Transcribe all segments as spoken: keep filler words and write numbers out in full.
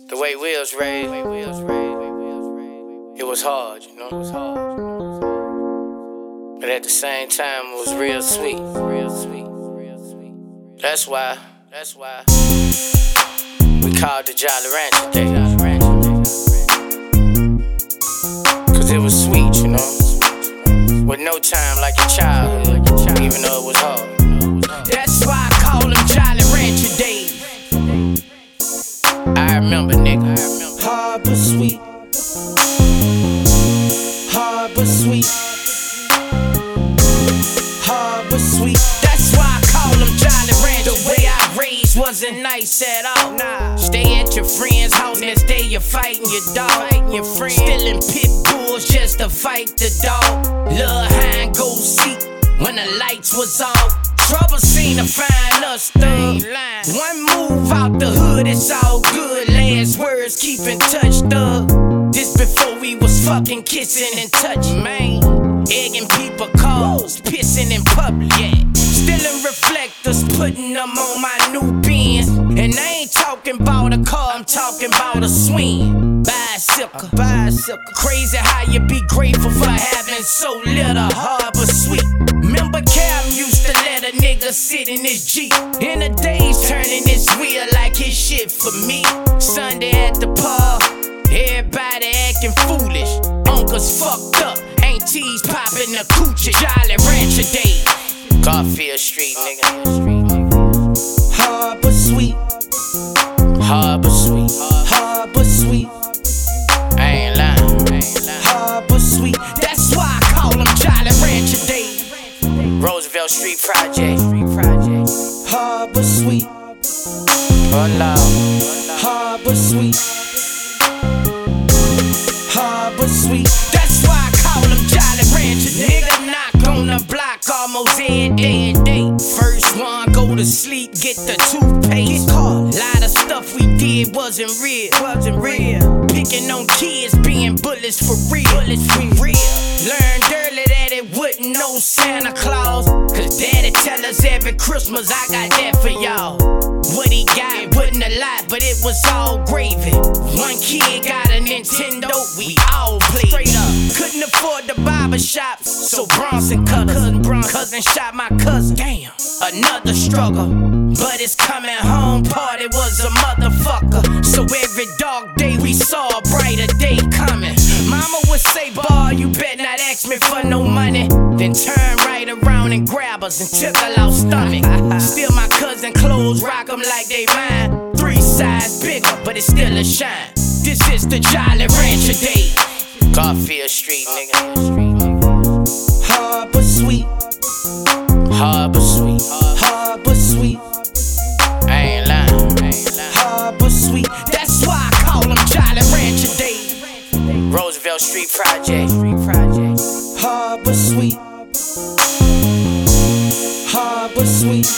The way we was raised, it was hard, you know. It was hard. But at the same time, it was real sweet, real sweet, real sweet. That's why, that's why we called the Jolly Rancher Day. Cause it was sweet, you know. With no time like your childhood, even though it was hard. That's why I call them Jolly Rancher Days. I remember, nigga. Hard but sweet. Hard but sweet. Hard but sweet. That's why I call them Jolly Rancher. The way I raised wasn't nice at all. Nah. Stay at your friend's house, next day you're fighting your dog. Fighting your friend. Stealing pit bulls just to fight the dog. Lil' hind go seek when the lights was off. Trouble seem to find us, thug. One move out the hood, it's all good. Last words, keep in touch, thug. This before we was fucking kissing and touching, man. Egging people calls, pissing in public, yeah. Stealing reflectors, putting them on my new Benz. And I ain't talking about a car, I'm talking about a swing. Bicycle, bicycle. Crazy how you be grateful for having so little, hard but sweet. Remember Cam used to let a nigga sit in his Jeep. In the days turning his wheel like his shit for me. Sunday at the pub, everybody acting foolish. Uncles fucked up, aunties popping the coochie. Jolly Rancher Day. Garfield Street, nigga. Hard but sweet. Hard but sweet. Hard but sweet. I ain't lying. I ain't lying. Hard but sweet. That's why I call them Jolly Rancher Day. Roosevelt Street Project. Hard but sweet. Oh no. Hard but sweet. Hard but sweet. That's why I call them Jolly Rancher. Nigga knock on the block almost every day. First one go to sleep, get the toothpaste. Lot of stuff we did wasn't real. Wasn't real. Picking on kids being bullets for real. Bullets for real. Learned early that it wouldn't know Santa Claus. Cause daddy tell us every Christmas I got that for y'all. What he got wasn't a lot, but it was all gravy. One kid got a Nintendo, we all played. Straight up. Couldn't afford the barber shop, so Bronson cut cousin, cousin shot my cousin. Damn, another struggle. But it's coming home party was a motherfucker. So every dark day we saw a brighter day coming. Mama would say, boy, you better not ask me for no money. Then turn right around and grab us and tickle our stomach. Steal my cousin clothes, rock them like they mine. Three size bigger, but it's still a shine. This is the Jolly Rancher Day. Garfield Street, nigga. Hard but sweet. Hard but sweet. Hard but sweet. I ain't lying. I ain't lying. Hard but sweet. That's why I call them Jolly Rancher Day. Roosevelt Street Project. Hard but sweet. Hard but sweet.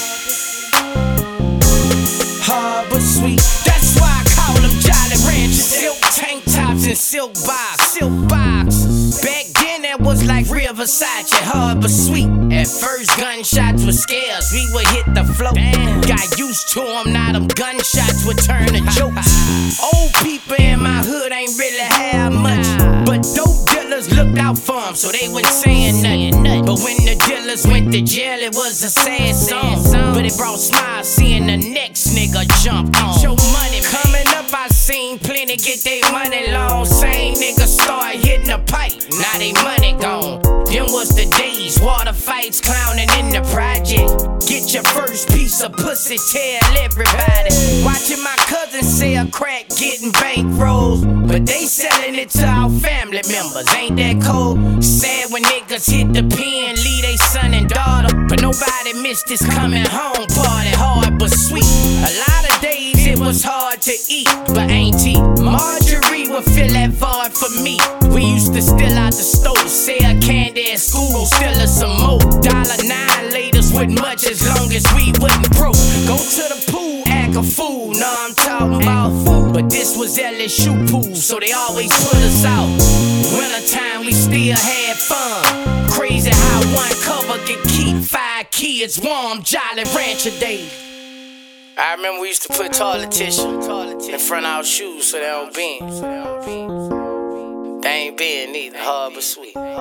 Hard but sweet. That's why I call them Jolly Rancher. Silk tank tops and silk box. Silk boxes. Back then that was like real Versace. Hard but sweet. At first gunshots were scares. We would hit the floor. Damn. Got used to them. Now them gunshots would turn to jokes. Old people in my hood ain't really have much, but dope dealers looked out for them, so they wasn't saying nothing. But when the dealers went to jail, it was a sad song. But it brought smiles seeing the next nigga jump on. Your money coming up, I seen plenty get they money long. Same niggas start hitting the pipe, now they money gone. Them was the days, water fights, clowning in the project. Get your first piece of pussy, tell everybody. Watching my cousin sell crack, getting bankrolls, but they selling it to our family members. Ain't that cold? Sad when niggas hit the pen, leave they son and daughter, but nobody missed this coming home party. Hard but sweet. A lot of days it was hard to eat, but Auntie Marjorie would fill that void for me. We used to steal out the stove, sell candy at school, steal us some more. Dollar nine laters with much as long as we wasn't broke. Go to the pool, act a fool. Nah, I'm talking about food, but this was L S U pool, so they always put us out. Wintertime we still had fun. Crazy how one cover could keep five kids warm. Jolly Rancher Day. I remember we used to put toilet tissue in front of our shoes so they don't bend. They ain't bend neither, hard but sweet. I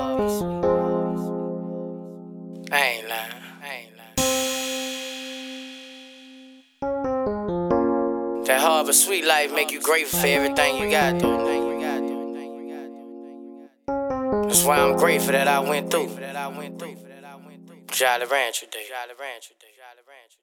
ain't lying, I ain't lying. That hard but sweet life make you grateful for everything you got, though. That's why I'm grateful that I went through Jolly Rancher Day.